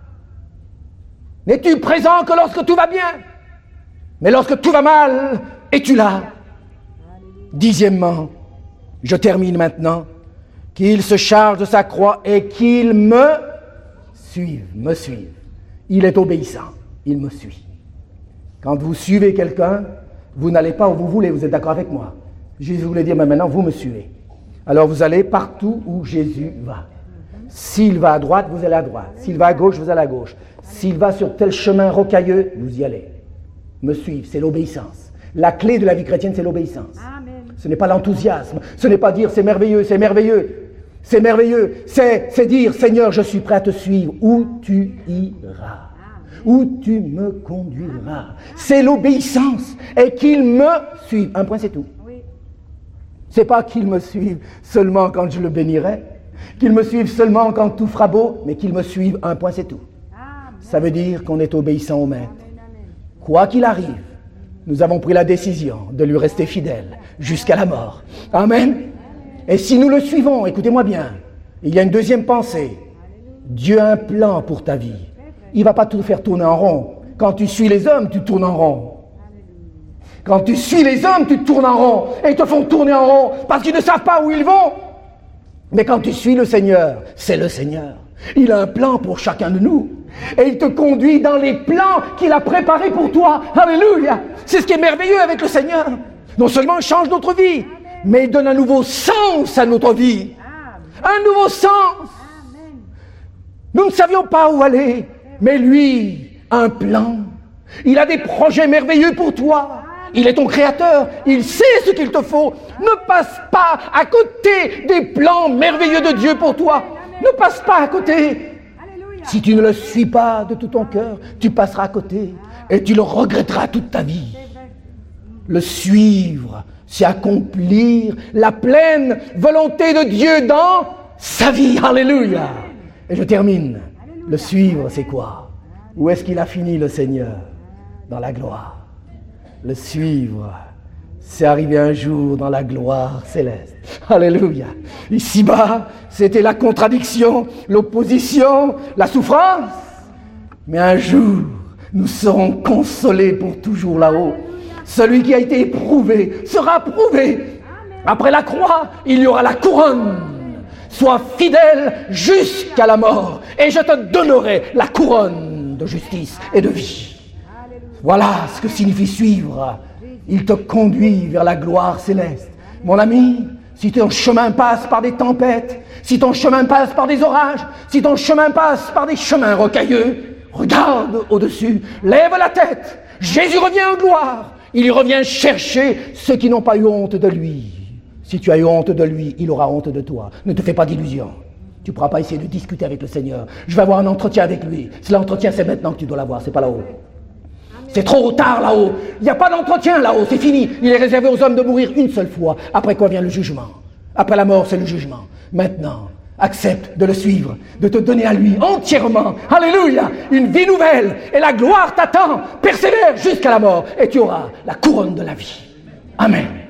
N'es-tu présent que lorsque tout va bien? Mais lorsque tout va mal, es-tu là? Dixièmement, je termine maintenant, qu'il se charge de sa croix et qu'il me suive, me suive. Il est obéissant, il me suit. Quand vous suivez quelqu'un, vous n'allez pas où vous voulez, vous êtes d'accord avec moi? Jésus voulait dire, mais maintenant vous me suivez. Alors vous allez partout où Jésus va. S'il va à droite, vous allez à droite. S'il va à gauche, vous allez à gauche. S'il va sur tel chemin rocailleux, vous y allez. Me suivre, c'est l'obéissance. La clé de la vie chrétienne, c'est l'obéissance. Amen. Ce n'est pas l'enthousiasme. Ce n'est pas dire c'est merveilleux, c'est merveilleux. C'est merveilleux. C'est, c'est dire Seigneur, je suis prêt à te suivre. Où tu iras. Où tu me conduiras. C'est l'obéissance. Et qu'il me suive. Un point, c'est tout. Oui. C'est pas qu'il me suive seulement quand je le bénirai. Qu'il me suive seulement quand tout fera beau. Mais qu'il me suive, un point, c'est tout. Ça veut dire qu'on est obéissant au Maître. Quoi qu'il arrive, nous avons pris la décision de lui rester fidèles jusqu'à la mort. Amen. Et si nous le suivons, écoutez-moi bien, il y a une deuxième pensée. Dieu a un plan pour ta vie. Il ne va pas te faire tourner en rond. Quand tu suis les hommes, tu tournes en rond. Quand tu suis les hommes, tu tournes en rond. Et ils te font tourner en rond parce qu'ils ne savent pas où ils vont. Mais quand tu suis le Seigneur, c'est le Seigneur. Il a un plan pour chacun de nous. Et il te conduit dans les plans qu'il a préparés pour toi. Alléluia. C'est ce qui est merveilleux avec le Seigneur. Non seulement il change notre vie, mais il donne un nouveau sens à notre vie. Un nouveau sens. Nous ne savions pas où aller, mais lui a un plan. Il a des projets merveilleux pour toi. Il est ton créateur. Il sait ce qu'il te faut. Ne passe pas à côté des plans merveilleux de Dieu pour toi. Ne passe pas à côté. Si tu ne le suis pas de tout ton cœur, tu passeras à côté et tu le regretteras toute ta vie. Le suivre, c'est accomplir la pleine volonté de Dieu dans sa vie. Alléluia. Et je termine. Le suivre, c'est quoi? Où est-ce qu'il a fini le Seigneur? Dans la gloire. Le suivre, c'est arriver un jour dans la gloire céleste. Alléluia. Ici-bas, c'était la contradiction, l'opposition, la souffrance. Mais un jour, nous serons consolés pour toujours là-haut. Celui qui a été éprouvé sera prouvé. Après la croix, il y aura la couronne. Sois fidèle jusqu'à la mort, et je te donnerai la couronne de justice et de vie. Voilà ce que signifie suivre. Il te conduit vers la gloire céleste. Mon ami, si ton chemin passe par des tempêtes, si ton chemin passe par des orages, si ton chemin passe par des chemins rocailleux, regarde au-dessus, lève la tête. Jésus revient en gloire. Il revient chercher ceux qui n'ont pas eu honte de lui. Si tu as eu honte de lui, il aura honte de toi. Ne te fais pas d'illusions. Tu ne pourras pas essayer de discuter avec le Seigneur. Je vais avoir un entretien avec lui. Si l'entretien, c'est maintenant que tu dois l'avoir, c'est pas là-haut. C'est trop tard là-haut. Il n'y a pas d'entretien là-haut, c'est fini. Il est réservé aux hommes de mourir une seule fois. Après quoi vient le jugement. Après la mort, c'est le jugement. Maintenant, accepte de le suivre, de te donner à lui entièrement. Alléluia. Une vie nouvelle. Et la gloire t'attend. Persévère jusqu'à la mort. Et tu auras la couronne de la vie. Amen.